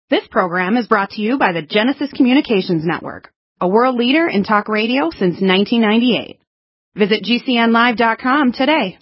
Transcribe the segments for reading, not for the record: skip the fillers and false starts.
This program is brought to you by the Genesis Communications Network, a world leader in talk radio since 1998. Visit GCNlive.com today.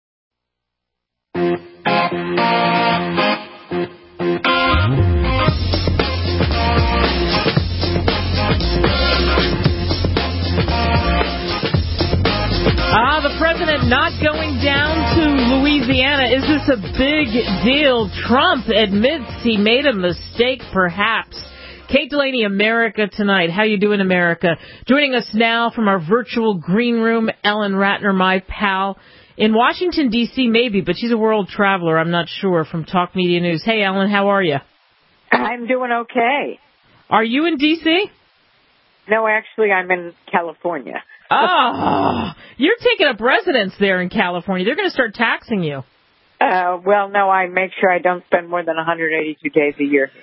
The president not going down to Louisiana. Is this a big deal? Trump admits he made a mistake, perhaps. Kate Delaney, America Tonight. How you doing, America? Joining us now from our virtual green room, Ellen Ratner, my pal. In Washington, D.C., maybe, but she's a world traveler, I'm not sure, from Talk Media News. Hey, Ellen, how are you? I'm doing okay. Are you in D.C.? No, actually, I'm in California. Oh, you're taking up residence there in California. They're going to start taxing you. Well, no, I make sure I don't spend more than 182 days a year.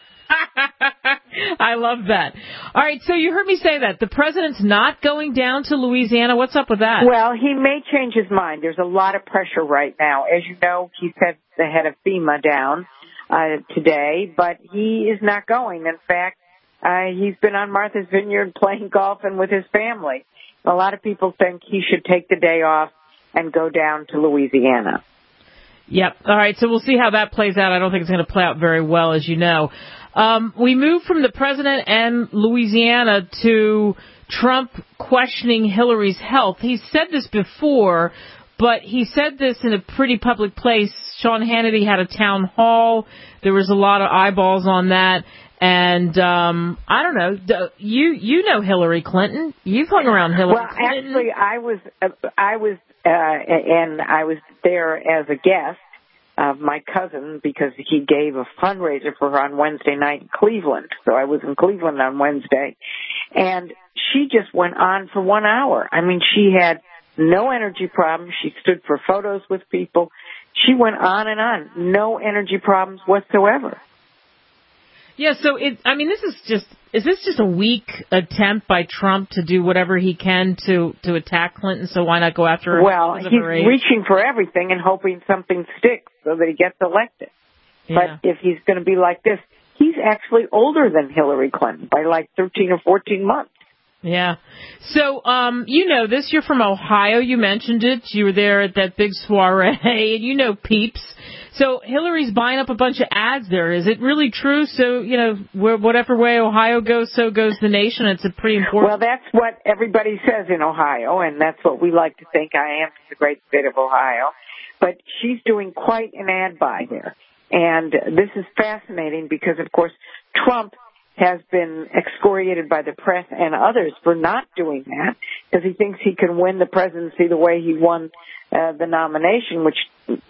I love that. All right, so you heard me say that. The president's not going down to Louisiana. What's up with that? Well, he may change his mind. There's a lot of pressure right now. As you know, he sent the head of FEMA down today, but he is not going. In fact, he's been on Martha's Vineyard playing golf and with his family. A lot of people think he should take the day off and go down to Louisiana. Yep. All right, so we'll see how that plays out. I don't think it's going to play out very well, as you know. We moved from the president and Louisiana to Trump questioning Hillary's health. He said this before, but he said this in a pretty public place. Sean Hannity had a town hall. There was a lot of eyeballs on that. And I don't know. You know Hillary Clinton. You've hung around Hillary Clinton. Well, actually, I was there as a guest of my cousin because he gave a fundraiser for her on Wednesday night in Cleveland. So I was in Cleveland on Wednesday, and she just went on for 1 hour. I mean, she had no energy problems. She stood for photos with people. She went on and on. No energy problems whatsoever. Yeah, so is this just a weak attempt by Trump to do whatever he can to attack Clinton, so why not go after her? Well, he's reaching for everything and hoping something sticks so that he gets elected. Yeah. But if he's going to be like this, he's actually older than Hillary Clinton by like 13 or 14 months. Yeah. So, you know this. You're from Ohio. You mentioned it. You were there at that big soiree, and you know Peeps. So Hillary's buying up a bunch of ads there. Is it really true? So, you know, whatever way Ohio goes, so goes the nation. It's a pretty important... Well, that's what everybody says in Ohio, and that's what we like to think. I am from the great state of Ohio. But she's doing quite an ad buy there. And this is fascinating because, of course, Trump has been excoriated by the press and others for not doing that because he thinks he can win the presidency the way he won the nomination, which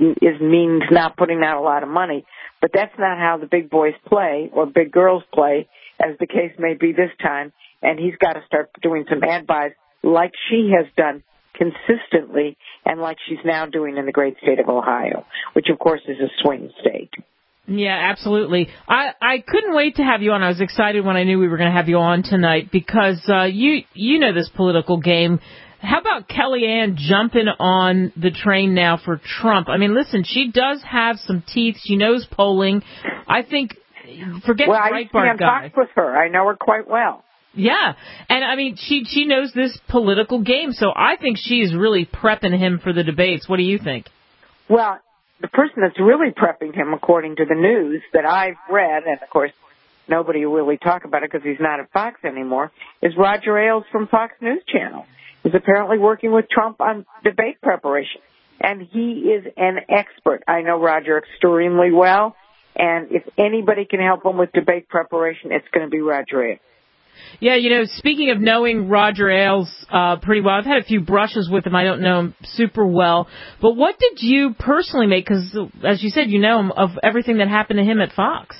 means not putting out a lot of money. But that's not how the big boys play or big girls play, as the case may be this time. And he's got to start doing some ad buys like she has done consistently and like she's now doing in the great state of Ohio, which, of course, is a swing state. Yeah, absolutely. I couldn't wait to have you on. I was excited when I knew we were going to have you on tonight because you know this political game. How about Kellyanne jumping on the train now for Trump? I mean, listen, she does have some teeth. She knows polling. I think, forget the Breitbart guy. Well, I used to be on Fox with her. I know her quite well. Yeah, and I mean, she knows this political game, so I think she is really prepping him for the debates. What do you think? Well, the person that's really prepping him, according to the news that I've read, and of course nobody will really talk about it because he's not at Fox anymore, is Roger Ailes from Fox News Channel. He's apparently working with Trump on debate preparation, and he is an expert. I know Roger extremely well, and if anybody can help him with debate preparation, it's going to be Roger Ailes. Yeah, you know, speaking of knowing Roger Ailes pretty well, I've had a few brushes with him. I don't know him super well. But what did you personally make, because as you said, you know him, of everything that happened to him at Fox?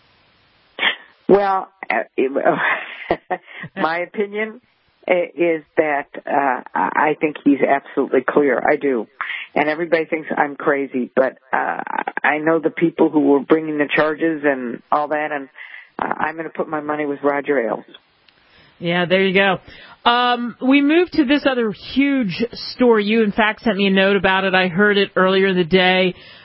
Well, my opinion is that I think he's absolutely clear. I do. And everybody thinks I'm crazy, but I know the people who were bringing the charges and all that, and I'm going to put my money with Roger Ailes. Yeah, there you go. We moved to this other huge story. You, in fact, sent me a note about it. I heard it earlier in the day.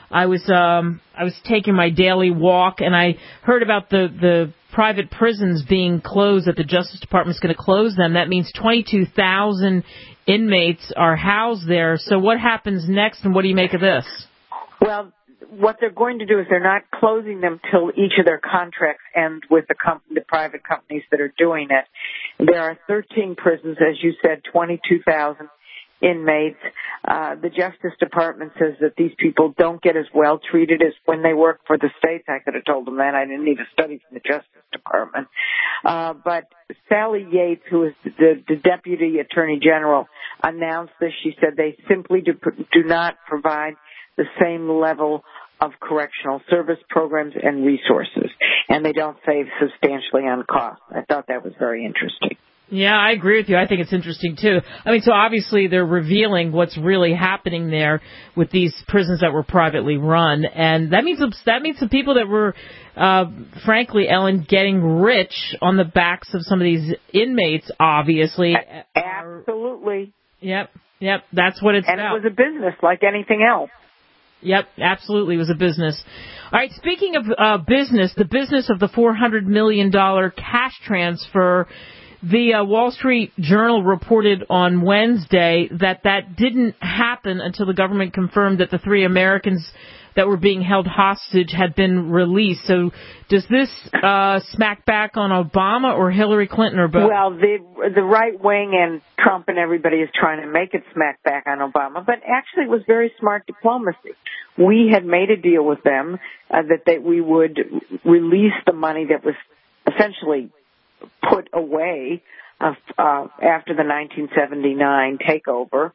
I was taking my daily walk, and I heard about the private prisons being closed, that the Justice Department's going to close them. That means 22,000 inmates are housed there. So what happens next, and what do you make of this? Well, what they're going to do is they're not closing them till each of their contracts end with the private companies that are doing it. There are 13 prisons, as you said, 22,000 inmates. The Justice Department says that these people don't get as well treated as when they work for the states. I could have told them that. I didn't need a study from the Justice Department. But Sally Yates, who is the Deputy Attorney General, announced this. She said they simply do not provide the same level of correctional service programs and resources, and they don't save substantially on cost. I thought that was very interesting. Yeah, I agree with you. I think it's interesting, too. I mean, so obviously they're revealing what's really happening there with these prisons that were privately run. And that means some people that were, frankly, Ellen, getting rich on the backs of some of these inmates, obviously. Absolutely. Yep. That's what it's about. And it was a business like anything else. Yep, absolutely. It was a business. All right, speaking of business, the business of the $400 million cash transfer, the Wall Street Journal reported on Wednesday that didn't happen until the government confirmed that the 3 Americans that were being held hostage had been released. So does this smack back on Obama or Hillary Clinton or both? Well, the right wing and Trump and everybody is trying to make it smack back on Obama, but actually it was very smart diplomacy. We had made a deal with them that we would release the money that was essentially put away after the 1979 takeover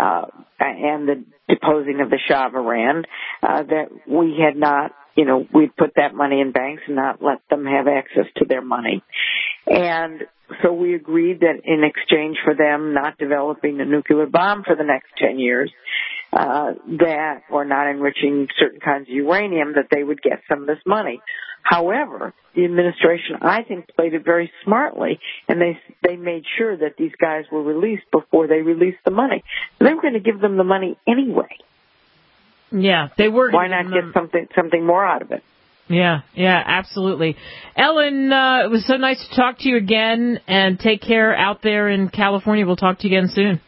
and the deposing of the Shah of Iran, that we had not, we'd put that money in banks and not let them have access to their money. And so we agreed that in exchange for them not developing a nuclear bomb for the next 10 years, that, or not enriching certain kinds of uranium, that they would get some of this money. However, the administration, I think, played it very smartly, and they made sure that these guys were released before they released the money. They were going to give them the money anyway. Yeah, they were. Why not get something more out of it? Yeah, absolutely. Ellen, it was so nice to talk to you again, and take care out there in California. We'll talk to you again soon.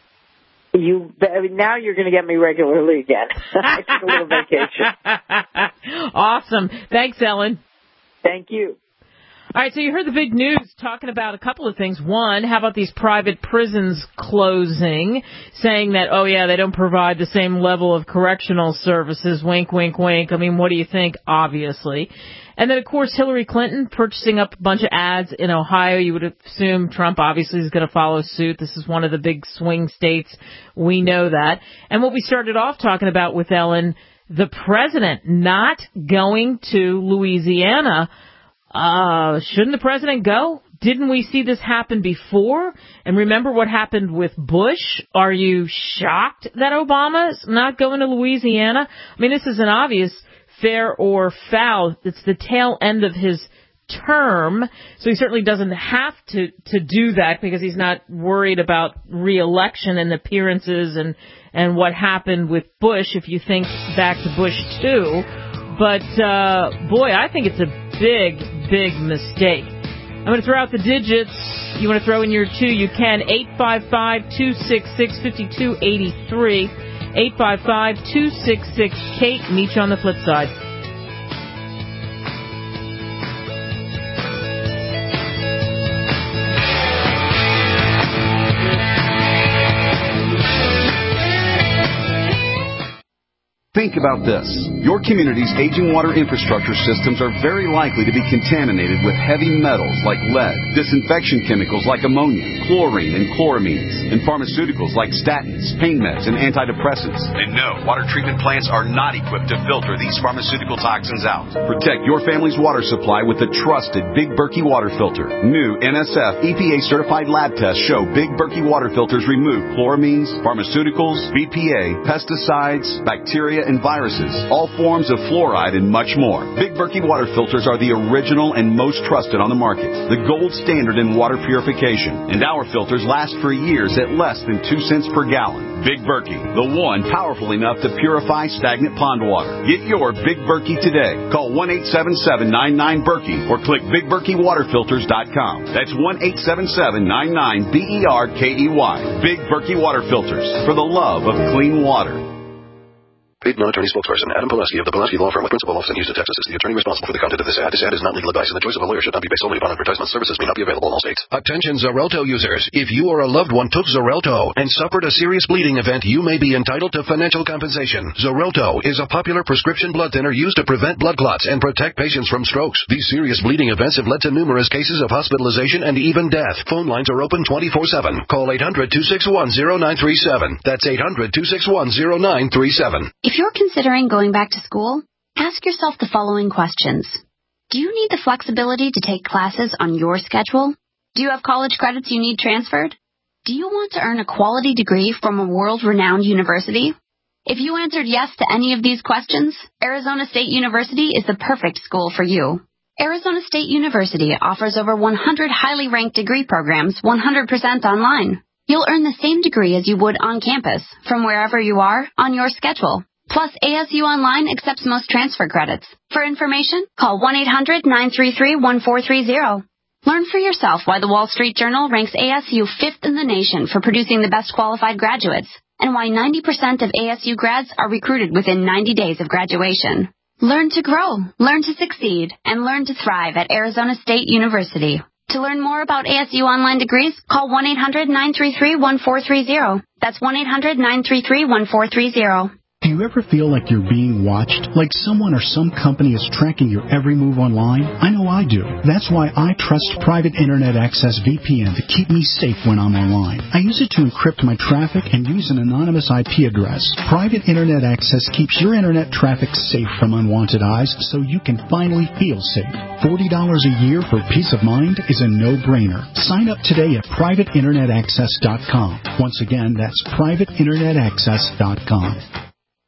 Now you're going to get me regularly again. I took a little vacation. Awesome. Thanks, Ellen. Thank you. All right, so you heard the big news talking about a couple of things. One, how about these private prisons closing, saying that, oh, yeah, they don't provide the same level of correctional services, wink, wink, wink. I mean, what do you think, obviously? And then, of course, Hillary Clinton purchasing up a bunch of ads in Ohio. You would assume Trump obviously is going to follow suit. This is one of the big swing states. We know that. And what we started off talking about with Ellen, the president not going to Louisiana. Shouldn't the president go? Didn't we see this happen before? And remember what happened with Bush? Are you shocked that Obama's not going to Louisiana? I mean, this is an obvious fair or foul. It's the tail end of his term, so he certainly doesn't have to do that because he's not worried about re-election and appearances and what happened with Bush, if you think back to Bush 2. But, boy, I think it's a big mistake. I'm going to throw out the digits. You want to throw in your 2, you can. 855-266-5283. 855-266-KATE. Meet you on the flip side. Think about this. Your community's aging water infrastructure systems are very likely to be contaminated with heavy metals like lead, disinfection chemicals like ammonia, chlorine and chloramines, and pharmaceuticals like statins, pain meds, and antidepressants. And no, water treatment plants are not equipped to filter these pharmaceutical toxins out. Protect your family's water supply with the trusted Big Berkey water filter. New NSF EPA-certified lab tests show Big Berkey water filters remove chloramines, pharmaceuticals, BPA, pesticides, bacteria, and and viruses, all forms of fluoride, and much more. Big Berkey water filters are the original and most trusted on the market, the gold standard in water purification. And our filters last for years at less than 2 cents per gallon. Big Berkey, the one powerful enough to purify stagnant pond water. Get your Big Berkey today. Call 1-877-99-BERKEY or click BigBerkeyWaterFilters.com. That's 1-877-99-BERKEY. Big Berkey Water Filters, for the love of clean water. Paid non-attorney spokesperson Adam Pulaski of the Pulaski Law Firm with principal office in Houston, Texas, is the attorney responsible for the content of this ad. This ad is not legal advice, and the choice of a lawyer should not be based solely upon advertisement. Services may not be available in all states. Attention Xarelto users. If you or a loved one took Xarelto and suffered a serious bleeding event, you may be entitled to financial compensation. Xarelto is a popular prescription blood thinner used to prevent blood clots and protect patients from strokes. These serious bleeding events have led to numerous cases of hospitalization and even death. Phone lines are open 24/7. Call 800-261-0937. That's 800-261-0937. If you're considering going back to school, ask yourself the following questions. Do you need the flexibility to take classes on your schedule? Do you have college credits you need transferred? Do you want to earn a quality degree from a world-renowned university? If you answered yes to any of these questions, Arizona State University is the perfect school for you. Arizona State University offers over 100 highly ranked degree programs 100% online. You'll earn the same degree as you would on campus, from wherever you are, on your schedule. Plus, ASU Online accepts most transfer credits. For information, call 1-800-933-1430. Learn for yourself why the Wall Street Journal ranks ASU 5th in the nation for producing the best qualified graduates, and why 90% of ASU grads are recruited within 90 days of graduation. Learn to grow, learn to succeed, and learn to thrive at Arizona State University. To learn more about ASU Online degrees, call 1-800-933-1430. That's 1-800-933-1430. Do you ever feel like you're being watched? Like someone or some company is tracking your every move online? I know I do. That's why I trust Private Internet Access VPN to keep me safe when I'm online. I use it to encrypt my traffic and use an anonymous IP address. Private Internet Access keeps your internet traffic safe from unwanted eyes so you can finally feel safe. $40 a year for peace of mind is a no-brainer. Sign up today at privateinternetaccess.com. Once again, that's privateinternetaccess.com.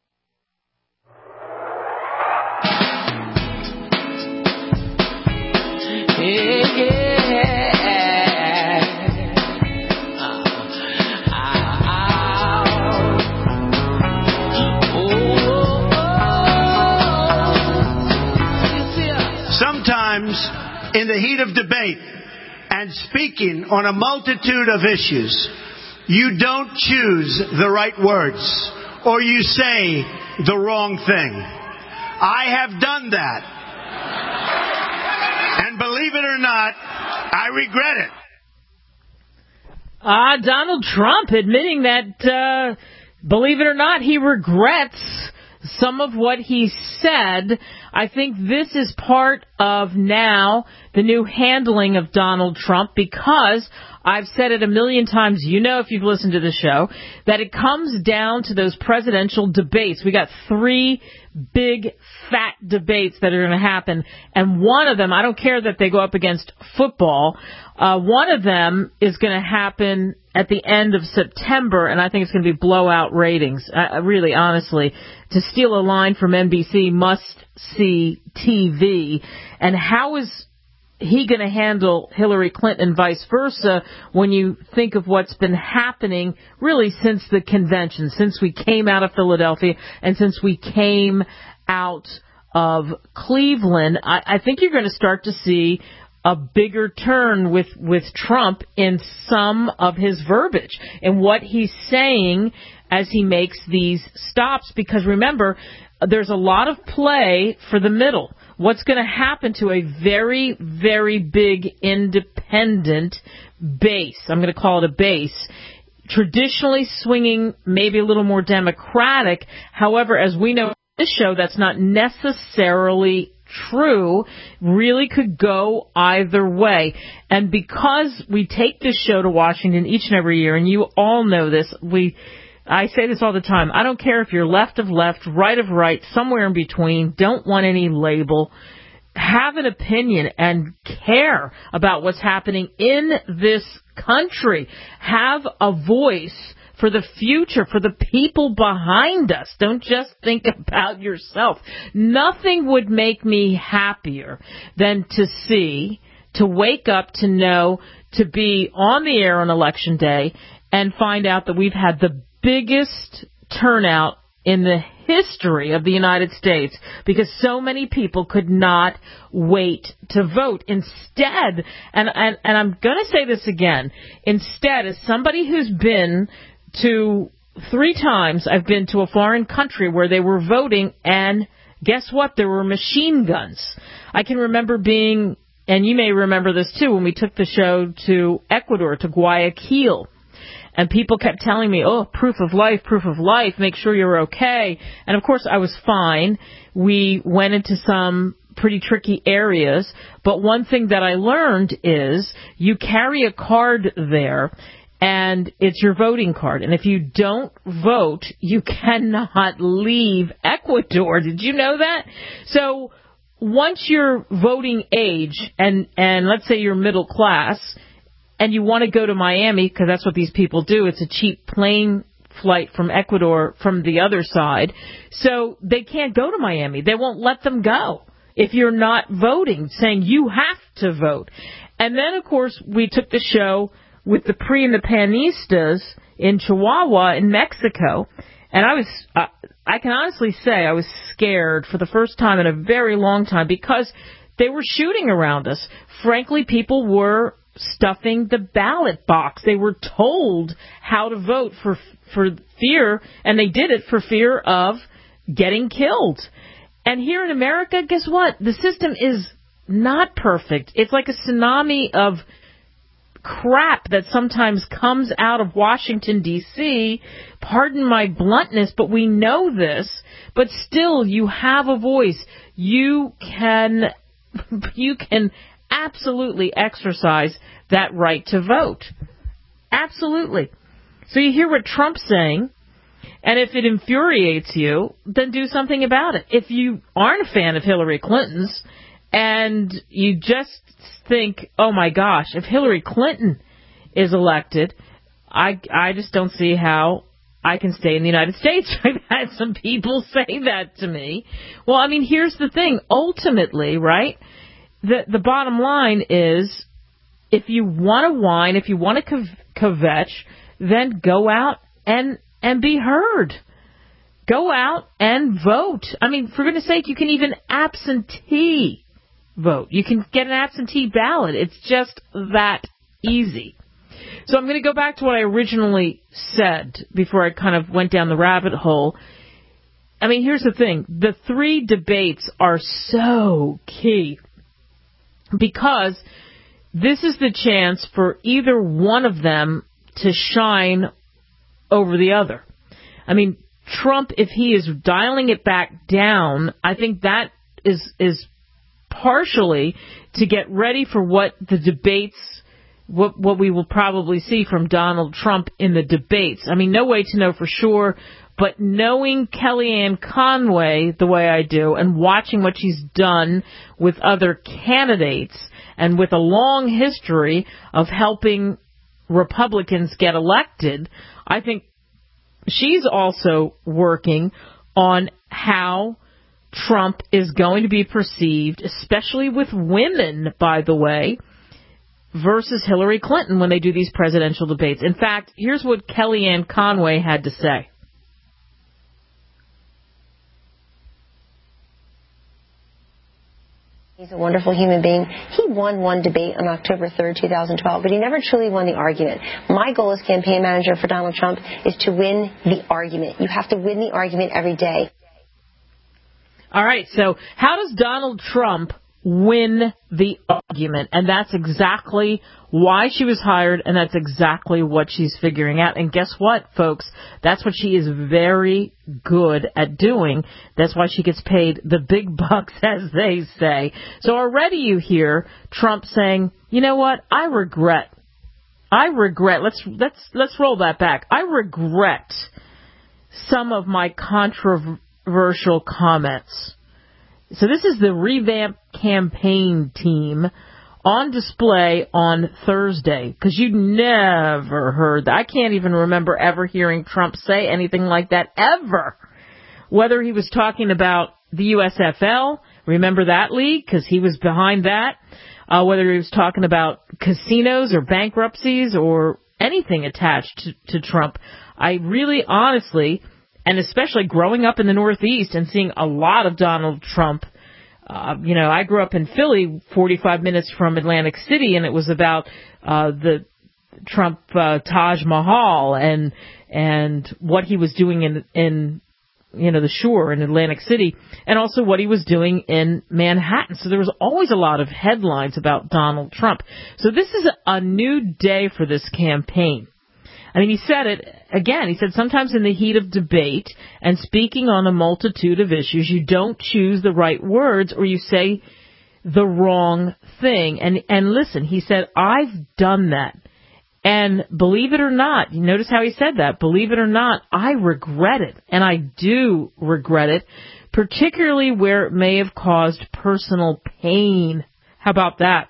Sometimes, in the heat of debate and speaking on a multitude of issues, you don't choose the right words or you say the wrong thing. I have done that. And believe it or not, I regret it. Donald Trump admitting that, believe it or not, he regrets some of what he said. I think this is part of now the new handling of Donald Trump, because I've said it a million times, you know, if you've listened to the show, that it comes down to those presidential debates. We got 3 big, fat debates that are going to happen, and one of them, I don't care that they go up against football, one of them is going to happen at the end of September, and I think it's going to be blowout ratings. Really, honestly, to steal a line from NBC, must-see TV. And how is he going to handle Hillary Clinton and vice versa when you think of what's been happening really since the convention, since we came out of Philadelphia and since we came out of Cleveland? I think you're going to start to see a bigger turn with Trump in some of his verbiage and what he's saying as he makes these stops. Because remember, there's a lot of play for the middle. What's going to happen to a very, very big independent base? I'm going to call it a base. Traditionally swinging maybe a little more Democratic. However, as we know in this show, that's not necessarily true. Really could go either way. And because we take this show to Washington each and every year, and you all know this, I say this all the time. I don't care if you're left of left, right of right, somewhere in between. Don't want any label. Have an opinion and care about what's happening in this country. Have a voice for the future, for the people behind us. Don't just think about yourself. Nothing would make me happier than to wake up, to know, to be on the air on Election Day and find out that we've had the biggest turnout in the history of the United States because so many people could not wait to vote. Instead, and I'm going to say this again, instead, as somebody who's been to 3 times, I've been to a foreign country where they were voting, and guess what? There were machine guns. I can remember being, and you may remember this too, when we took the show to Ecuador, to Guayaquil. And people kept telling me, oh, proof of life, make sure you're okay. And, of course, I was fine. We went into some pretty tricky areas. But one thing that I learned is you carry a card there, and it's your voting card. And if you don't vote, you cannot leave Ecuador. Did you know that? So once you're voting age, and let's say you're middle class, and you want to go to Miami, because that's what these people do. It's a cheap plane flight from Ecuador from the other side. So they can't go to Miami. They won't let them go if you're not voting, saying you have to vote. And then, of course, we took the show with the PRI and the Panistas in Chihuahua in Mexico. And I can honestly say I was scared for the first time in a very long time because they were shooting around us. Frankly, people were stuffing the ballot box. They were told how to vote for fear, and they did it for fear of getting killed. And here in America, guess what? The system is not perfect. It's like a tsunami of crap that sometimes comes out of Washington, D.C. Pardon my bluntness, but we know this. But still, you have a voice. You can absolutely exercise that right to vote. Absolutely. So you hear what Trump's saying, and if it infuriates you, then do something about it. If you aren't a fan of Hillary Clinton's and you just think, oh my gosh, if Hillary Clinton is elected, I just don't see how I can stay in the United States. I've had some people say that to me. Well, I mean, here's the thing. Ultimately, right, the bottom line is, if you want to whine, if you want to kvetch, then go out and be heard. Go out and vote. I mean, for goodness sake, you can even absentee vote. You can get an absentee ballot. It's just that easy. So I'm going to go back to what I originally said before I kind of went down the rabbit hole. I mean, here's the thing. The 3 debates are so key because this is the chance for either one of them to shine over the other. I mean, Trump, if he is dialing it back down, I think that is partially to get ready for what the debates, what we will probably see from Donald Trump in the debates. I mean, no way to know for sure, but knowing Kellyanne Conway the way I do and watching what she's done with other candidates and with a long history of helping Republicans get elected, I think she's also working on how Trump is going to be perceived, especially with women, by the way, versus Hillary Clinton when they do these presidential debates. In fact, here's what Kellyanne Conway had to say. He's a wonderful human being. He won one debate on October 3rd, 2012, but he never truly won the argument. My goal as campaign manager for Donald Trump is to win the argument. You have to win the argument every day. All right, so how does Donald Trump win the argument? And that's exactly why she was hired, and that's exactly what she's figuring out. And guess what, folks? That's what she is very good at doing. That's why she gets paid the big bucks, as they say. So already you hear Trump saying, you know what, I regret. Let's roll that back. I regret some of my controversial comments. So this is the revamped campaign team on display on Thursday, because you never heard that. I can't even remember ever hearing Trump say anything like that, ever. Whether he was talking about the USFL, remember that league, because he was behind that, whether he was talking about casinos or bankruptcies or anything attached to Trump. I really, honestly, and especially growing up in the Northeast and seeing a lot of Donald Trump, I grew up in Philly, 45 minutes from Atlantic City, and it was about the Trump Taj Mahal and what he was doing in the Shore in Atlantic City, and also what he was doing in Manhattan. So there was always a lot of headlines about Donald Trump. So this is a new day for this campaign. I mean, he said it again. He said sometimes in the heat of debate and speaking on a multitude of issues, you don't choose the right words or you say the wrong thing. And listen, he said, I've done that. And believe it or not, you notice how he said that, believe it or not, I regret it. And I do regret it, particularly where it may have caused personal pain. How about that?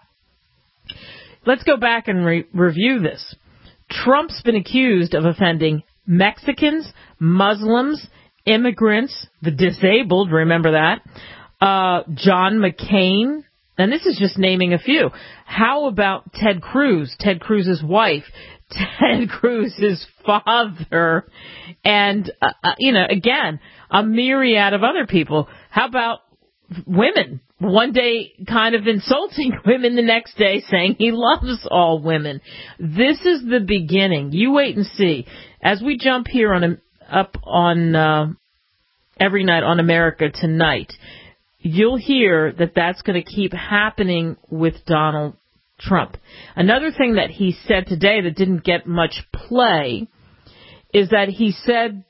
Let's go back and review this. Trump's been accused of offending Mexicans, Muslims, immigrants, the disabled, remember that, John McCain, and this is just naming a few. How about Ted Cruz, Ted Cruz's wife, Ted Cruz's father, and, again, a myriad of other people. How about women? One day kind of insulting women, the next day saying he loves all women. This is the beginning. You wait and see. As we jump here up on Every Night on America Tonight, you'll hear that that's going to keep happening with Donald Trump. Another thing that he said today that didn't get much play is that he said,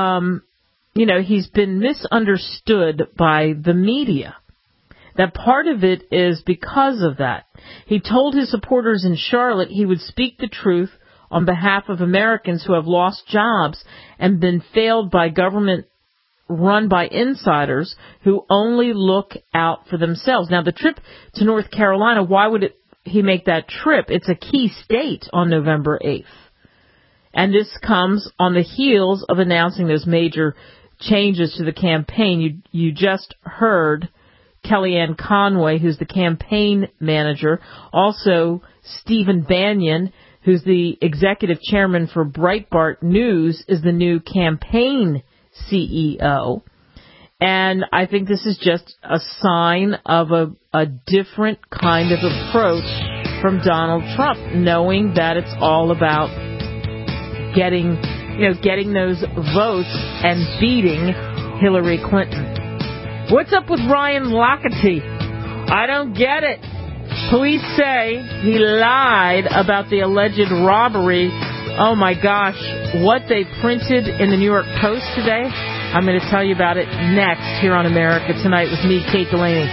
he's been misunderstood by the media. That part of it is because of that. He told his supporters in Charlotte he would speak the truth on behalf of Americans who have lost jobs and been failed by government run by insiders who only look out for themselves. Now, the trip to North Carolina, why would he make that trip? It's a key state on November 8th. And this comes on the heels of announcing those major changes to the campaign. You just heard Kellyanne Conway, who's the campaign manager, also Stephen Bannon, who's the executive chairman for Breitbart News, is the new campaign CEO. And I think this is just a sign of a different kind of approach from Donald Trump, knowing that it's all about getting those votes and beating Hillary Clinton. What's up with Ryan Lochte? I don't get it. Police say he lied about the alleged robbery. Oh my gosh, what they printed in the New York Post today. I'm going to tell you about it next here on America Tonight with me, Kate Delaney.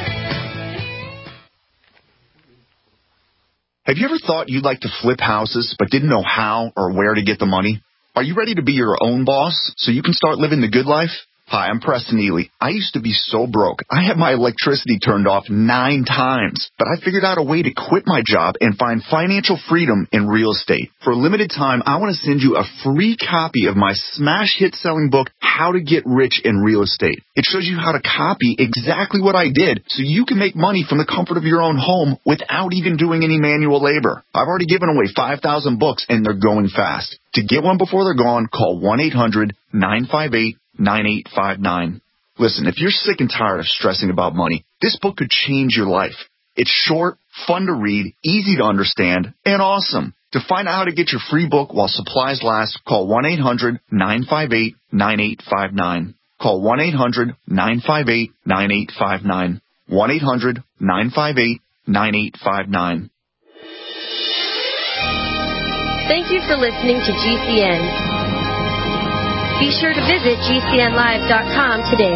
Have you ever thought you'd like to flip houses but didn't know how or where to get the money? Are you ready to be your own boss so you can start living the good life? Hi, I'm Preston Ely. I used to be so broke. I had my electricity turned off 9 times, but I figured out a way to quit my job and find financial freedom in real estate. For a limited time, I want to send you a free copy of my smash hit selling book, How to Get Rich in Real Estate. It shows you how to copy exactly what I did so you can make money from the comfort of your own home without even doing any manual labor. I've already given away 5,000 books and they're going fast. To get one before they're gone, call 1-800-958-9859. Listen, if you're sick and tired of stressing about money, this book could change your life. It's short, fun to read, easy to understand, and awesome. To find out how to get your free book while supplies last, call 1-800-958-9859. Call 1-800-958-9859. 1-800-958-9859. Thank you for listening to GCN. Be sure to visit GCNlive.com today.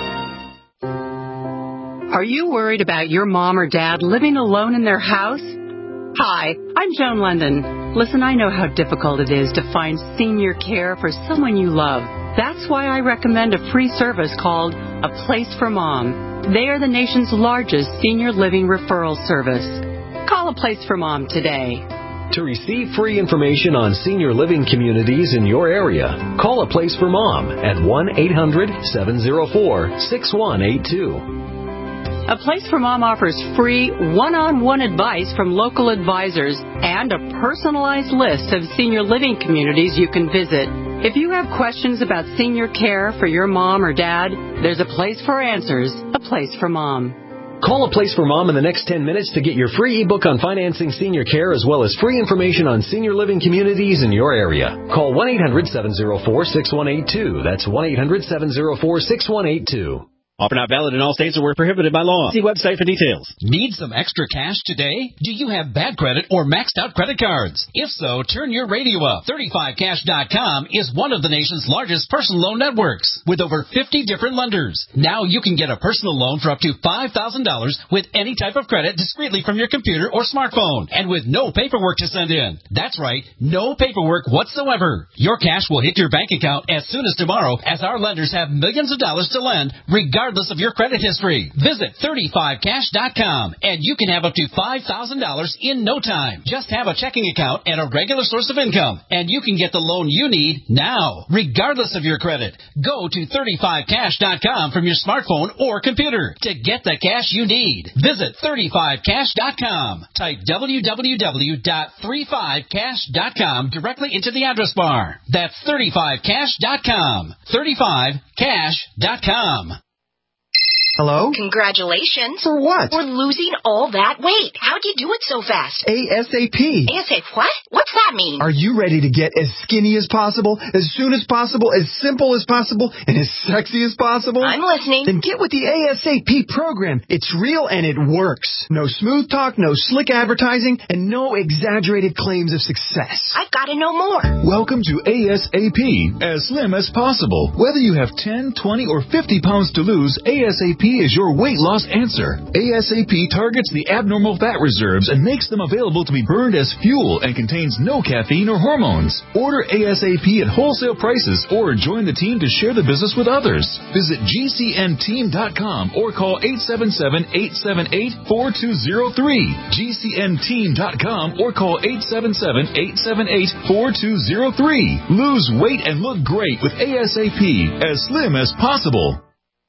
Are you worried about your mom or dad living alone in their house? Hi, I'm Joan London. Listen, I know how difficult it is to find senior care for someone you love. That's why I recommend a free service called A Place for Mom. They are the nation's largest senior living referral service. Call A Place for Mom today. To receive free information on senior living communities in your area, call A Place for Mom at 1-800-704-6182. A Place for Mom offers free one-on-one advice from local advisors and a personalized list of senior living communities you can visit. If you have questions about senior care for your mom or dad, there's a place for answers, A Place for Mom. Call A Place for Mom in the next 10 minutes to get your free ebook on financing senior care as well as free information on senior living communities in your area. Call 1-800-704-6182. That's 1-800-704-6182. Offer not valid in all states or were prohibited by law. See website for details. Need some extra cash today? Do you have bad credit or maxed out credit cards? If so, turn your radio up. 35cash.com is one of the nation's largest personal loan networks with over 50 different lenders. Now you can get a personal loan for up to $5,000 with any type of credit discreetly from your computer or smartphone and with no paperwork to send in. That's right, no paperwork whatsoever. Your cash will hit your bank account as soon as tomorrow as our lenders have millions of dollars to lend regardless of your credit history. Visit 35cash.com and you can have up to $5,000 in no time. Just have a checking account and a regular source of income and you can get the loan you need now, regardless of your credit. Go to 35cash.com from your smartphone or computer to get the cash you need. Visit 35cash.com. Type www.35cash.com directly into the address bar. That's 35cash.com. 35cash.com. Hello? Congratulations. For what? For losing all that weight. How'd you do it so fast? ASAP. ASAP what? What's that mean? Are you ready to get as skinny as possible, as soon as possible, as simple as possible, and as sexy as possible? I'm listening. Then get with the ASAP program. It's real and it works. No smooth talk, no slick advertising, and no exaggerated claims of success. I've got to know more. Welcome to ASAP, as slim as possible. Whether you have 10, 20, or 50 pounds to lose, ASAP is your weight loss answer. ASAP targets the abnormal fat reserves and makes them available to be burned as fuel and contains no caffeine or hormones. Order ASAP at wholesale prices or join the team to share the business with others. Visit GCNteam.com or call 877-878-4203. GCNteam.com or call 877-878-4203. Lose weight and look great with ASAP, as slim as possible.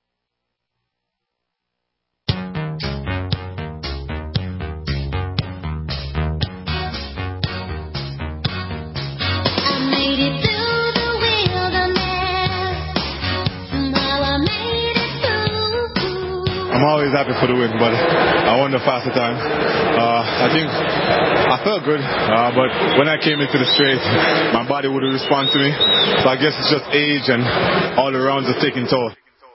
I'm always happy for the win, but I won the faster time. I think I felt good, but when I came into the straight, my body wouldn't respond to me. So I guess it's just age and all the rounds are taking toll.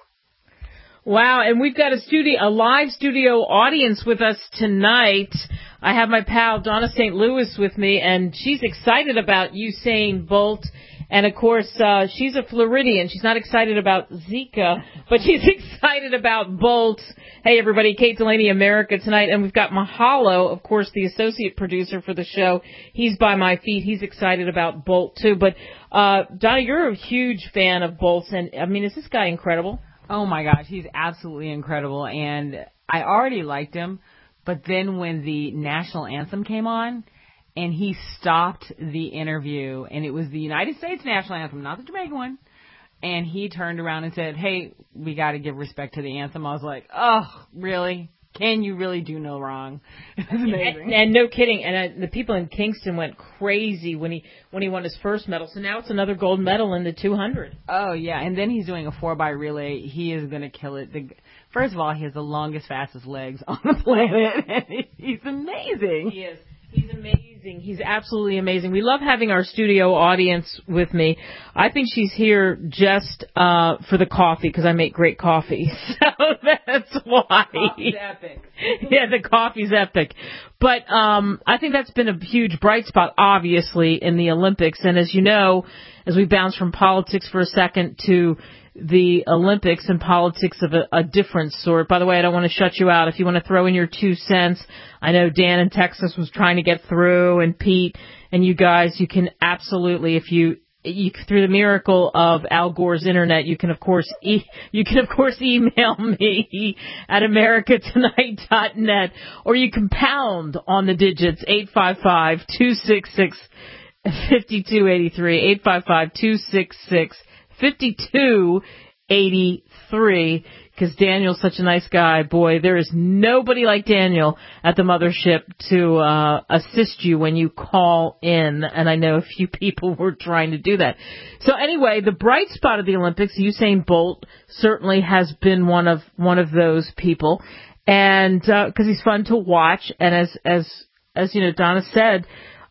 Wow, and we've got a live studio audience with us tonight. I have my pal Donna St. Louis with me, and she's excited about Usain Bolt. And, of course, she's a Floridian. She's not excited about Zika, but she's excited about Bolt. Hey, everybody, Kate Delaney, America tonight. And we've got Mahalo, of course, the associate producer for the show. He's by my feet. He's excited about Bolt, too. But, Donna, you're a huge fan of Bolt. And, I mean, is this guy incredible? Oh, my gosh. He's absolutely incredible. And I already liked him. But then when the national anthem came on, and he stopped the interview, and it was the United States national anthem, not the Jamaican one, and he turned around and said, hey, we got to give respect to the anthem. I was like, oh, really? Can you really do no wrong? It was amazing. And no kidding. And the people in Kingston went crazy when he won his first medal. So now it's another gold medal in the 200. Oh, yeah. And then he's doing a 4x relay. He is going to kill it. First of all, he has the longest, fastest legs on the planet. And he's amazing. He is. He's amazing. He's absolutely amazing. We love having our studio audience with me. I think she's here just for the coffee because I make great coffee. So that's why. Coffee's epic. Yeah, the coffee's epic. But I think that's been a huge bright spot, obviously, in the Olympics. And as you know, as we bounce from politics for a second to the Olympics and politics of a different sort. By the way, I don't want to shut you out. If you want to throw in your 2 cents, I know Dan in Texas was trying to get through, and Pete and you guys, you can absolutely, if you through the miracle of Al Gore's internet, you can of course email me at americatonight.net, or you can pound on the digits 855-266-5283, 855-266-5283. Because Daniel's such a nice guy. Boy, there is nobody like Daniel at the mothership to assist you when you call in. And I know a few people were trying to do that. So anyway, the bright spot of the Olympics, Usain Bolt certainly has been one of those people. And because he's fun to watch. And as you know, Donna said,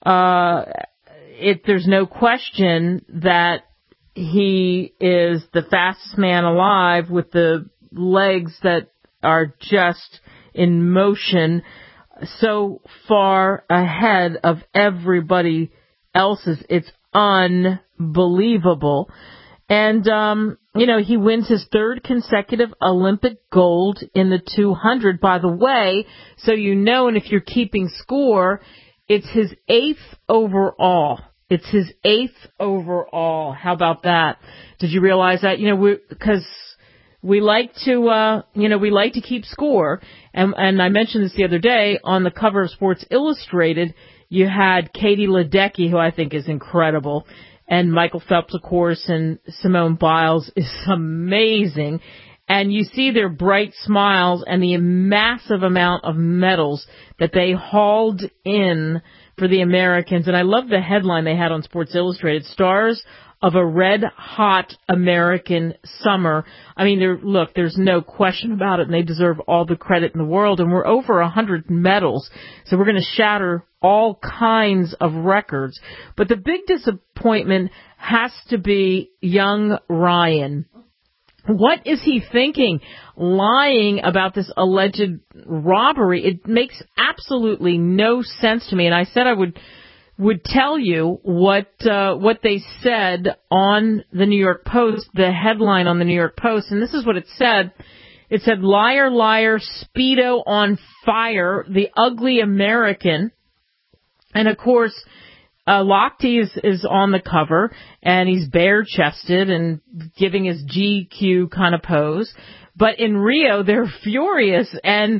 there's no question that he is the fastest man alive with the legs that are just in motion, so far ahead of everybody else's. It's unbelievable. And, he wins his third consecutive Olympic gold in the 200, by the way. So and if you're keeping score, it's his 8th overall. It's his 8th overall. How about that? Did you realize that? Because we like to keep score. And I mentioned this the other day on the cover of Sports Illustrated. You had Katie Ledecky, who I think is incredible, and Michael Phelps, of course, and Simone Biles is amazing. And you see their bright smiles and the massive amount of medals that they hauled in for the Americans. And I love the headline they had on Sports Illustrated, Stars of a Red-Hot American Summer. I mean, there's no question about it, and they deserve all the credit in the world. And we're over 100 medals, so we're going to shatter all kinds of records. But the big disappointment has to be young Ryan. What is he thinking? Lying about this alleged robbery. It makes absolutely no sense to me. And I said I would tell you what they said on the New York Post, the headline on the New York Post, and this is what it said. It said, "Liar, liar, Speedo on fire, the ugly American." And of course, Lochte is on the cover, and he's bare-chested and giving his GQ kind of pose. But in Rio, they're furious, and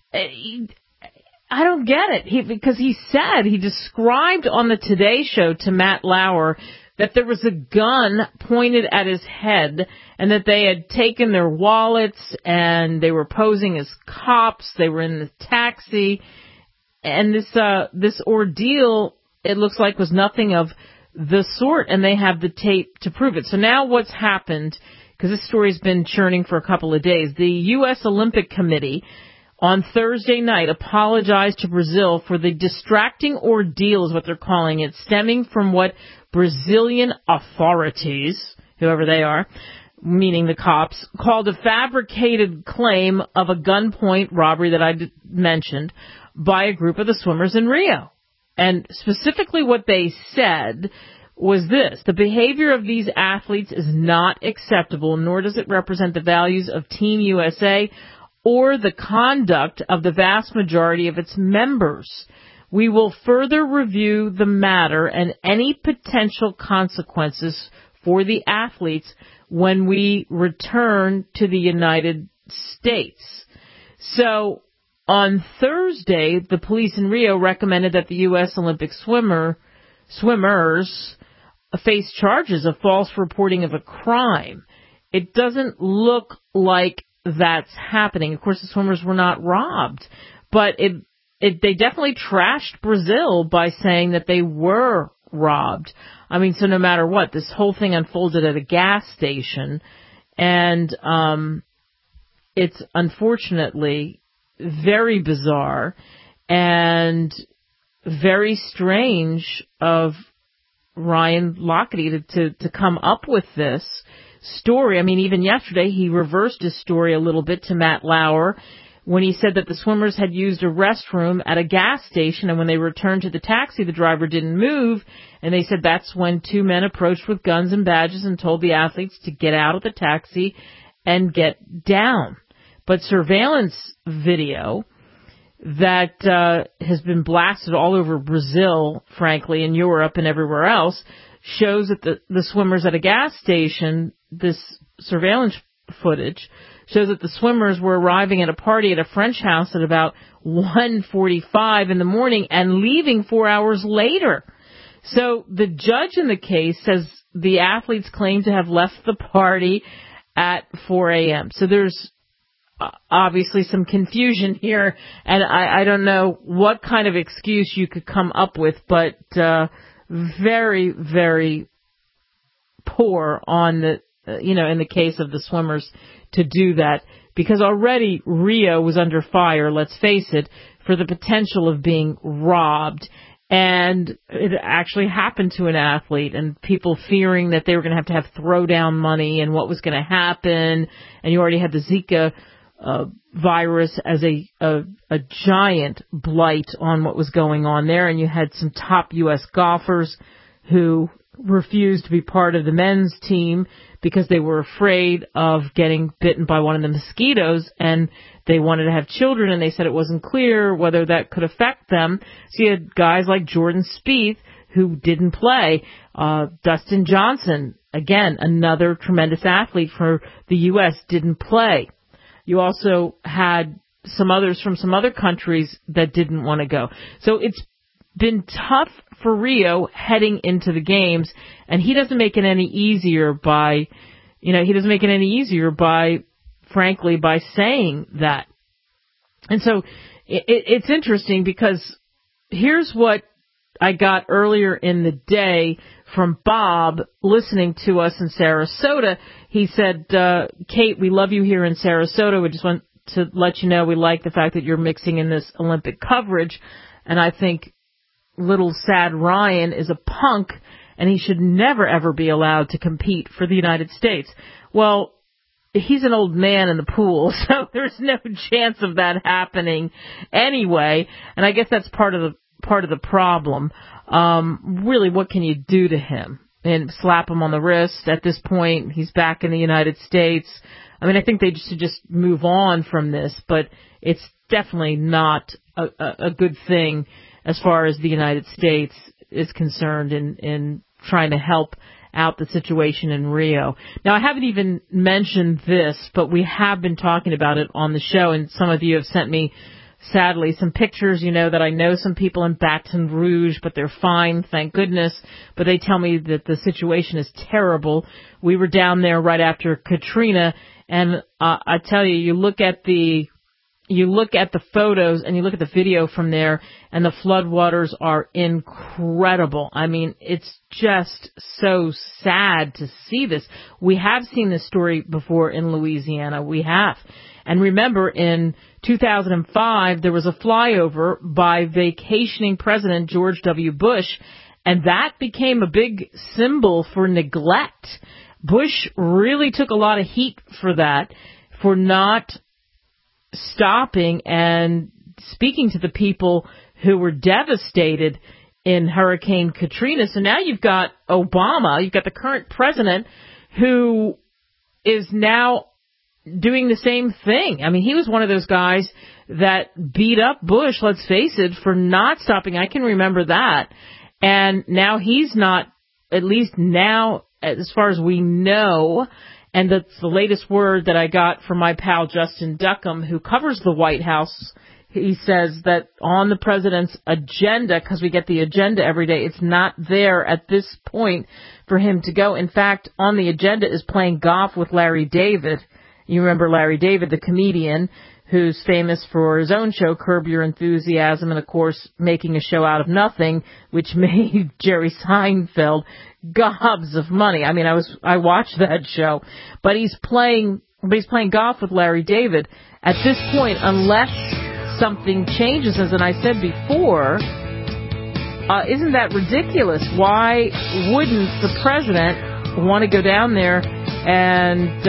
I don't get it. Because he described on the Today Show to Matt Lauer that there was a gun pointed at his head, and that they had taken their wallets, and they were posing as cops. They were in the taxi, and this ordeal, it looks like, was nothing of the sort, and they have the tape to prove it. So now what's happened, because this story's been churning for a couple of days, the U.S. Olympic Committee on Thursday night apologized to Brazil for the distracting ordeal, is what they're calling it, stemming from what Brazilian authorities, whoever they are, meaning the cops, called a fabricated claim of a gunpoint robbery that I mentioned by a group of the swimmers in Rio. And specifically what they said was this: the behavior of these athletes is not acceptable, nor does it represent the values of Team USA or the conduct of the vast majority of its members. We will further review the matter and any potential consequences for the athletes when we return to the United States. So on Thursday, the police in Rio recommended that the U.S. Olympic swimmers face charges of false reporting of a crime. It doesn't look like that's happening. Of course, the swimmers were not robbed, but they definitely trashed Brazil by saying that they were robbed. I mean, so no matter what, this whole thing unfolded at a gas station, and it's unfortunately very bizarre and very strange of Ryan Lochte to come up with this story. I mean, even yesterday he reversed his story a little bit to Matt Lauer when he said that the swimmers had used a restroom at a gas station, and when they returned to the taxi, the driver didn't move, and they said that's when two men approached with guns and badges and told the athletes to get out of the taxi and get down. But surveillance video that has been blasted all over Brazil, frankly, in Europe and everywhere else, shows that the swimmers at a gas station, this surveillance footage shows that the swimmers were arriving at a party at a French house at about 1:45 in the morning and leaving 4 hours later. So the judge in the case says the athletes claim to have left the party at 4 a.m. So there's obviously some confusion here, and I don't know what kind of excuse you could come up with, but very, very poor on the, in the case of the swimmers to do that, because already Rio was under fire, let's face it, for the potential of being robbed. And it actually happened to an athlete, and people fearing that they were going to have throwdown money and what was going to happen. And you already had the Zika virus as a giant blight on what was going on there. And you had some top U.S. golfers who refused to be part of the men's team because they were afraid of getting bitten by one of the mosquitoes, and they wanted to have children, and they said it wasn't clear whether that could affect them. So you had guys like Jordan Spieth who didn't play. Dustin Johnson, again, another tremendous athlete for the U.S., didn't play. You also had some others from some other countries that didn't want to go. So it's been tough for Rio heading into the games, and he doesn't make it any easier by, frankly, by saying that. And so it's interesting, because here's what I got earlier in the day from Bob listening to us in Sarasota. He said, Kate, we love you here in Sarasota. We just want to let you know we like the fact that you're mixing in this Olympic coverage. And I think little sad Ryan is a punk, and he should never, ever be allowed to compete for the United States. Well, he's an old man in the pool, so there's no chance of that happening anyway. And I guess that's part of the problem. Really, what can you do to him? And slap him on the wrist? At this point, he's back in the United States. I mean, I think they should just move on from this, but it's definitely not a good thing as far as the United States is concerned in trying to help out the situation in Rio. Now, I haven't even mentioned this, but we have been talking about it on the show, and some of you have sent me, sadly, some pictures. That I know some people in Baton Rouge, but they're fine, thank goodness. But they tell me that the situation is terrible. We were down there right after Katrina, and I tell you, you look at the photos and you look at the video from there, and the floodwaters are incredible. I mean, it's just so sad to see this. We have seen this story before in Louisiana. We have. And remember, in 2005, there was a flyover by vacationing President George W. Bush, and that became a big symbol for neglect. Bush really took a lot of heat for that, for not stopping and speaking to the people who were devastated in Hurricane Katrina. So now you've got Obama, you've got the current president, who is now doing the same thing. I mean, he was one of those guys that beat up Bush, let's face it, for not stopping. I can remember that. And now he's not, at least now, as far as we know. And that's the latest word that I got from my pal Justin Duckham, who covers the White House. He says that on the president's agenda, because we get the agenda every day, it's not there at this point for him to go. In fact, on the agenda is playing golf with Larry David. You remember Larry David, the comedian, who's famous for his own show, Curb Your Enthusiasm, and, of course, making a show out of nothing, which made Jerry Seinfeld gobs of money. I mean, I watched that show. But he's playing golf with Larry David. At this point, unless something changes, as I said before, isn't that ridiculous? Why wouldn't the president want to go down there and,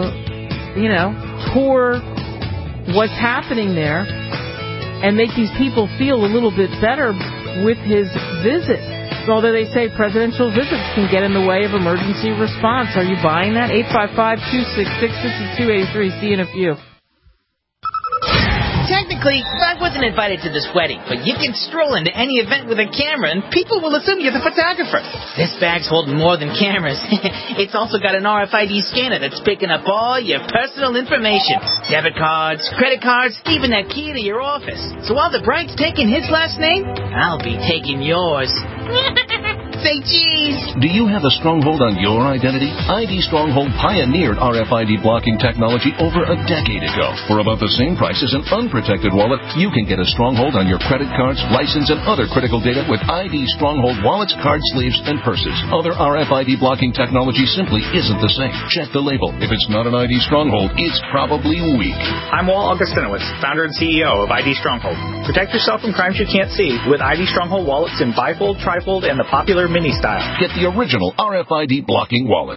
tour what's happening there and make these people feel a little bit better with his visit? Although they say presidential visits can get in the way of emergency response. Are you buying that? 855-266-6283. See you in a few. Technically, I wasn't invited to this wedding, but you can stroll into any event with a camera and people will assume you're the photographer. This bag's holding more than cameras. It's also got an RFID scanner that's picking up all your personal information. Debit cards, credit cards, even that key to your office. So while the bride's taking his last name, I'll be taking yours. Say cheese! Do you have a stronghold on your identity? ID Stronghold pioneered RFID blocking technology over a decade ago. For about the same price as an unprotected wallet, you can get a stronghold on your credit cards, license, and other critical data with ID Stronghold wallets, card sleeves, and purses. Other RFID blocking technology simply isn't the same. Check the label. If it's not an ID Stronghold, it's probably weak. I'm Walt Augustinowicz, founder and CEO of ID Stronghold. Protect yourself from crimes you can't see with ID Stronghold wallets in bifold, trifold, and the popular mini style. Get the original RFID blocking wallets.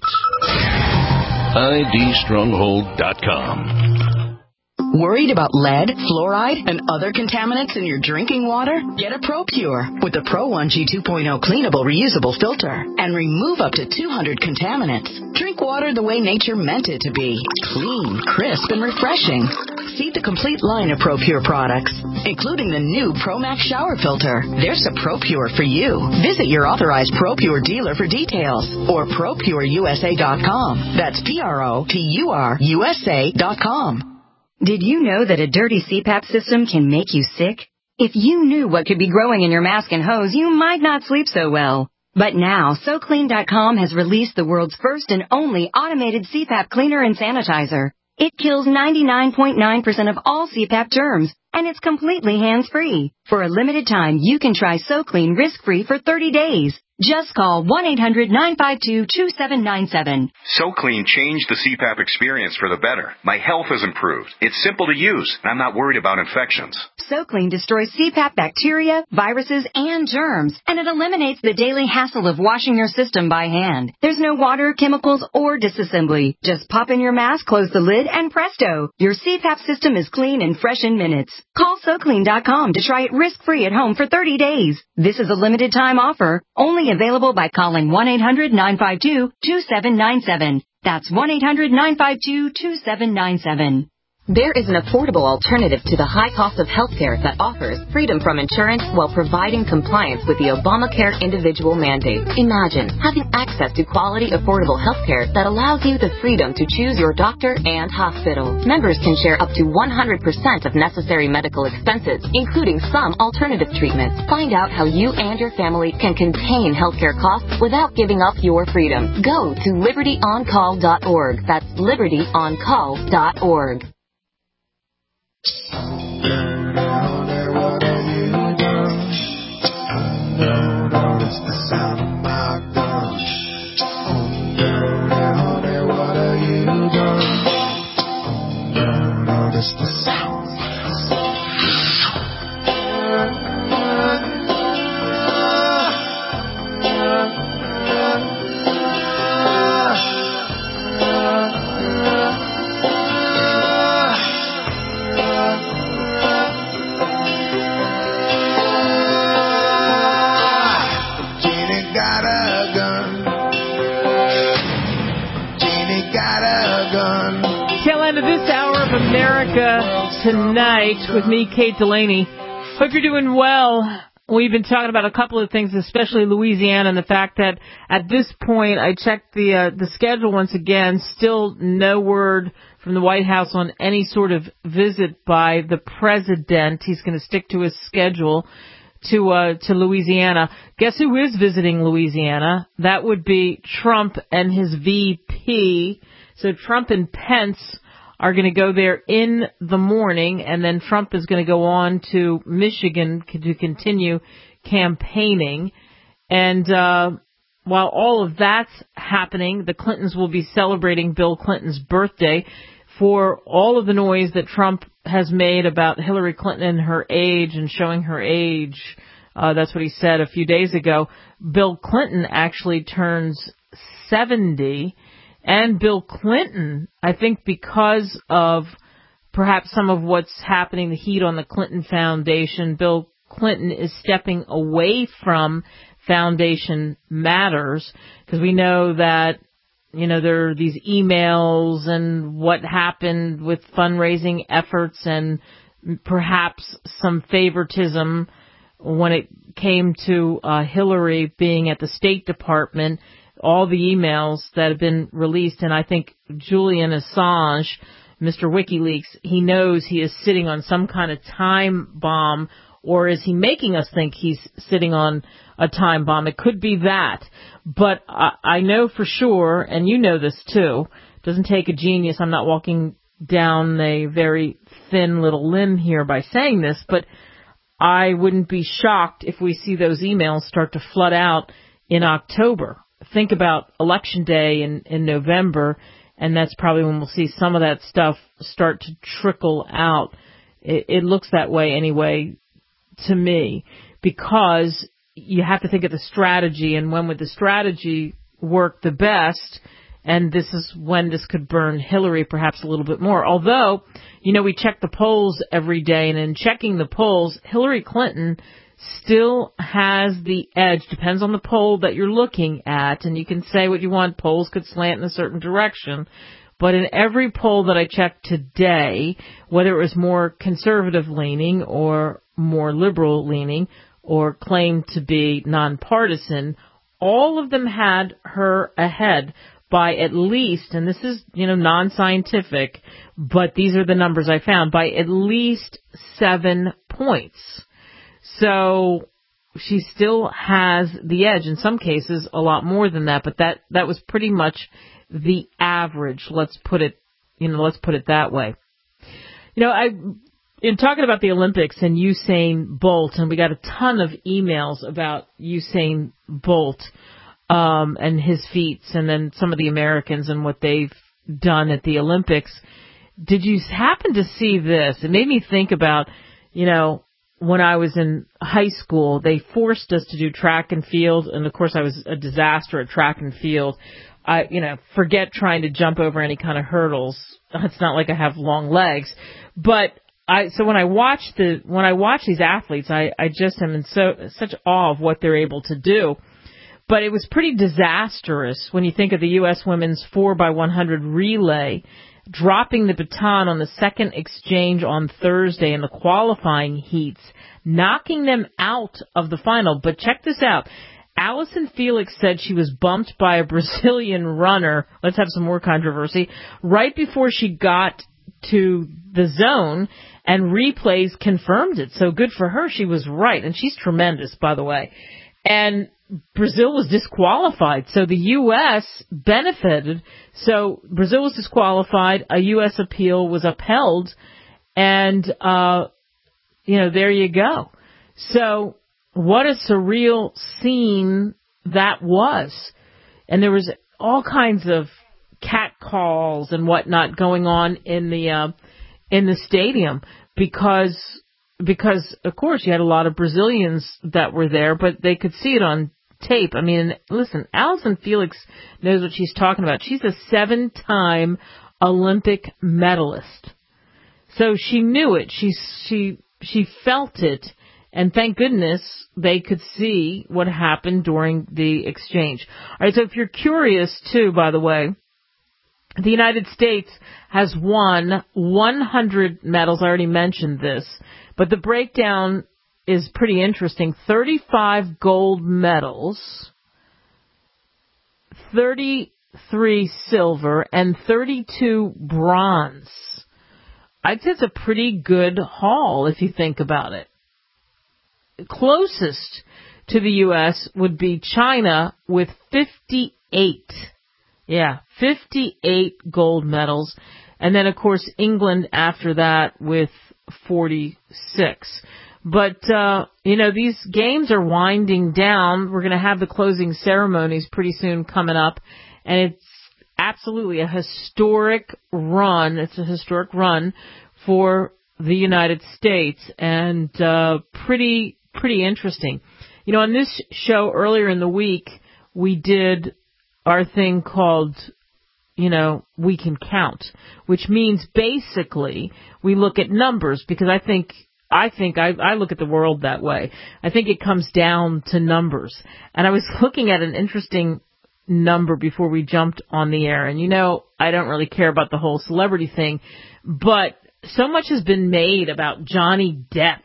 IDstronghold.com. Worried about lead, fluoride, and other contaminants in your drinking water? Get a ProPure with the Pro 1G 2.0 cleanable reusable filter and remove up to 200 contaminants. Drink water the way nature meant it to be. Clean, crisp, and refreshing. See the complete line of ProPure products, including the new ProMax shower filter. There's a ProPure for you. Visit your authorized ProPure dealer for details or ProPureUSA.com. That's ProPureUSA.com. Did you know that a dirty CPAP system can make you sick? If you knew what could be growing in your mask and hose, you might not sleep so well. But now, SoClean.com has released the world's first and only automated CPAP cleaner and sanitizer. It kills 99.9% of all CPAP germs, and it's completely hands-free. For a limited time, you can try SoClean risk-free for 30 days. Just call 1-800-952-2797. SoClean changed the CPAP experience for the better. My health has improved. It's simple to use, and I'm not worried about infections. SoClean destroys CPAP bacteria, viruses, and germs, and it eliminates the daily hassle of washing your system by hand. There's no water, chemicals, or disassembly. Just pop in your mask, close the lid, and presto! Your CPAP system is clean and fresh in minutes. Call SoClean.com to try it risk-free at home for 30 days. This is a limited time offer, only available by calling 1-800-952-2797. That's 1-800-952-2797. There is an affordable alternative to the high cost of healthcare that offers freedom from insurance while providing compliance with the Obamacare individual mandate. Imagine having access to quality, affordable healthcare that allows you the freedom to choose your doctor and hospital. Members can share up to 100% of necessary medical expenses, including some alternative treatments. Find out how you and your family can contain healthcare costs without giving up your freedom. Go to libertyoncall.org. That's libertyoncall.org. America Tonight with me, Kate Delaney. Hope you're doing well. We've been talking about a couple of things, especially Louisiana, and the fact that at this point, I checked the schedule once again, still no word from the White House on any sort of visit by the president. He's going to stick to his schedule to Louisiana. Guess who is visiting Louisiana? That would be Trump and his VP. So Trump and Pence are going to go there in the morning, and then Trump is going to go on to Michigan to continue campaigning. And while all of that's happening, the Clintons will be celebrating Bill Clinton's birthday. For all of the noise that Trump has made about Hillary Clinton and her age and showing her age, that's what he said a few days ago, Bill Clinton actually turns 70. And Bill Clinton, I think because of perhaps some of what's happening, the heat on the Clinton Foundation, Bill Clinton is stepping away from foundation matters because we know that, you know, there are these emails and what happened with fundraising efforts and perhaps some favoritism when it came to Hillary being at the State Department, all the emails that have been released. And I think Julian Assange, Mr. WikiLeaks, he knows he is sitting on some kind of time bomb, or is he making us think he's sitting on a time bomb? It could be that. But I know for sure, and you know this too, it doesn't take a genius. I'm not walking down a very thin little limb here by saying this, but I wouldn't be shocked if we see those emails start to flood out in October. Think about Election Day in November, and that's probably when we'll see some of that stuff start to trickle out. It looks that way anyway to me, because you have to think of the strategy, and when would the strategy work the best? And this is when this could burn Hillary perhaps a little bit more. Although, we check the polls every day, and in checking the polls, Hillary Clinton still has the edge. Depends on the poll that you're looking at, and you can say what you want. Polls could slant in a certain direction. But in every poll that I checked today, whether it was more conservative leaning or more liberal leaning or claimed to be nonpartisan, all of them had her ahead by at least, and this is, non-scientific, but these are the numbers I found, by at least 7 points. So she still has the edge. In some cases, a lot more than that, but that was pretty much the average. Let's put it that way. In talking about the Olympics and Usain Bolt, and we got a ton of emails about Usain Bolt, and his feats, and then some of the Americans and what they've done at the Olympics. Did you happen to see this? It made me think about, when I was in high school, they forced us to do track and field, and of course I was a disaster at track and field. Forget trying to jump over any kind of hurdles. It's not like I have long legs, but so when I watch these athletes, I just am in such awe of what they're able to do. But it was pretty disastrous when you think of the U.S. women's 4x100 relay dropping the baton on the second exchange on Thursday in the qualifying heats, knocking them out of the final. But check this out. Allyson Felix said she was bumped by a Brazilian runner. Let's have some more controversy. Right before she got to the zone, and replays confirmed it. So good for her. She was right. And she's tremendous, by the way. And Brazil was disqualified, so the U.S. benefited. So Brazil was disqualified, a U.S. appeal was upheld, and, there you go. So what a surreal scene that was. And there was all kinds of catcalls and whatnot going on in the stadium because of course you had a lot of Brazilians that were there, but they could see it on tape. I mean, listen, Allyson Felix knows what she's talking about. She's a 7-time Olympic medalist. So she knew it. She felt it. And thank goodness they could see what happened during the exchange. All right, so if you're curious too, by the way, the United States has won 100 medals. I already mentioned this. But the breakdown is pretty interesting. 35 gold medals, 33 silver, and 32 bronze. I'd say it's a pretty good haul if you think about it. Closest to the U.S. would be China with 58. Yeah, 58 gold medals. And then, of course, England after that with 46. But, these games are winding down. We're going to have the closing ceremonies pretty soon coming up. And it's absolutely a historic run. It's a historic run for the United States. And pretty interesting. On this show earlier in the week, we did our thing called, we can count, which means basically we look at numbers, because I think I look at the world that way. I think it comes down to numbers. And I was looking at an interesting number before we jumped on the air. And I don't really care about the whole celebrity thing, but so much has been made about Johnny Depp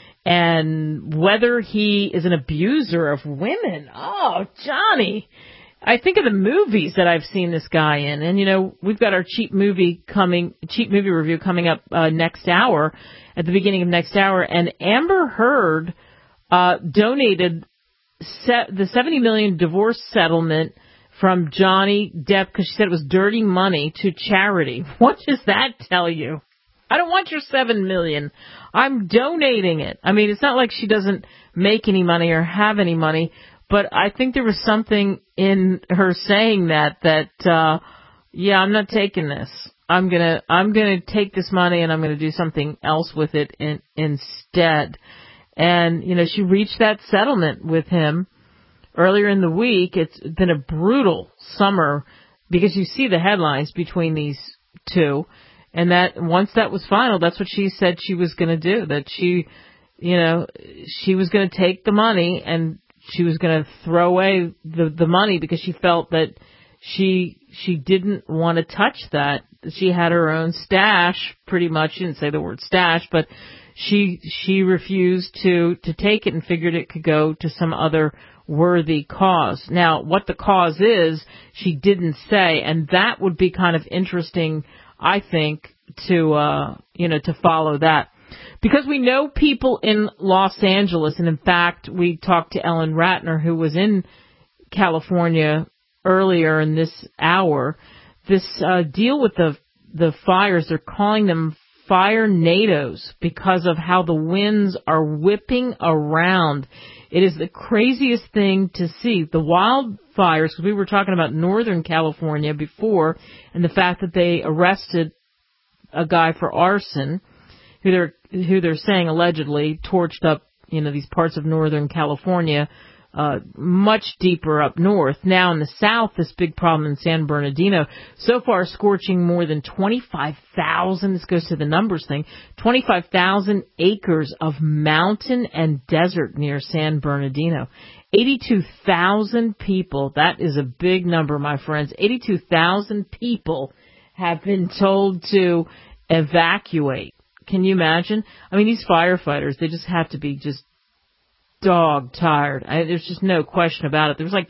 and whether he is an abuser of women. Oh, Johnny. I think of the movies that I've seen this guy in. And, you know, we've got our cheap movie review coming up next hour, at the beginning of next hour. And Amber Heard donated the $70 million divorce settlement from Johnny Depp because she said it was dirty money to charity. What does that tell you? I don't want your $7 million. I'm donating it. I mean, it's not like she doesn't make any money or have any money, but I think there was something in her saying that yeah, I'm not taking this. I'm gonna take this money and I'm gonna do something else with it instead. And, you know, she reached that settlement with him earlier in the week. It's been a brutal summer because you see the headlines between these two. And that once that was final, that's what she said she was going to do, that she was going to take the money and she was going to throw away the money because she felt that she didn't want to touch that. She had her own stash, pretty much. She didn't say the word stash, but she refused to take it and figured it could go to some other worthy cause. Now, what the cause is, she didn't say, and that would be kind of interesting, I think, to follow that. Because we know people in Los Angeles, and in fact, we talked to Ellen Ratner, who was in California earlier in this hour. This deal with the fires, they're calling them fire-nados because of how the winds are whipping around. It is the craziest thing to see. The wildfires, because we were talking about Northern California before, and the fact that they arrested a guy for arson, who they're saying allegedly torched up, these parts of Northern California, much deeper up north. Now in the south, this big problem in San Bernardino, so far scorching more than 25,000, this goes to the numbers thing, 25,000 acres of mountain and desert near San Bernardino. 82,000 people, that is a big number, my friends. 82,000 people have been told to evacuate. Can you imagine? I mean, these firefighters, they just have to be just dog tired. There's just no question about it. There was like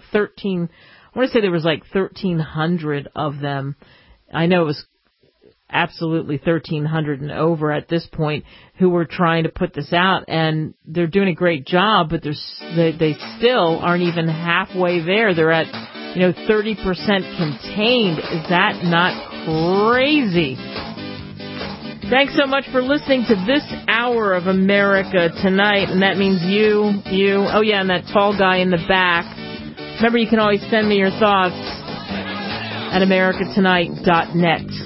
1,300 of them. I know it was absolutely 1,300 and over at this point who were trying to put this out, and they're doing a great job, but they still aren't even halfway there. They're at 30% contained. Is that not crazy? Thanks so much for listening to this hour of America Tonight, and that means you, oh yeah, and that tall guy in the back. Remember, you can always send me your thoughts at americatonight.net.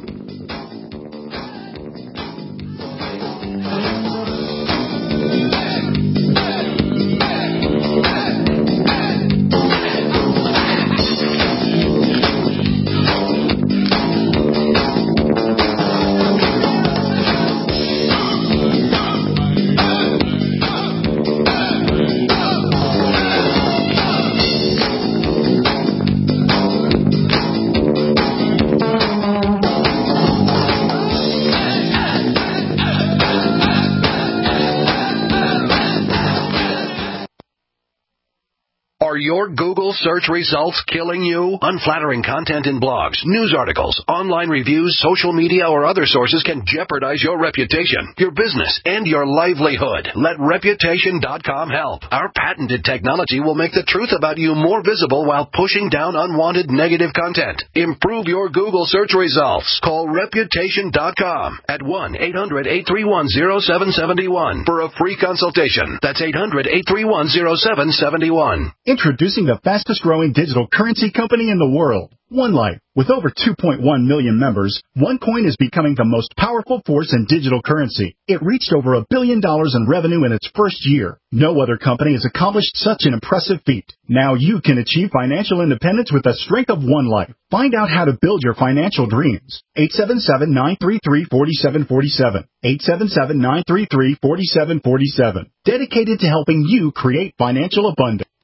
Your Google search results killing you? Unflattering content in blogs, news articles, online reviews, social media, or other sources can jeopardize your reputation, your business, and your livelihood. Let Reputation.com help. Our patented technology will make the truth about you more visible while pushing down unwanted negative content. Improve your Google search results. Call Reputation.com at 1-800-831-0771 for a free consultation. That's 800-831-0771. Introducing the fastest growing digital currency company in the world, OneLife. With over 2.1 million members, OneCoin is becoming the most powerful force in digital currency. It reached over $1 billion in revenue in its first year. No other company has accomplished such an impressive feat. Now you can achieve financial independence with the strength of OneLife. Find out how to build your financial dreams. 877-933-4747. 877-933-4747. Dedicated to helping you create financial abundance.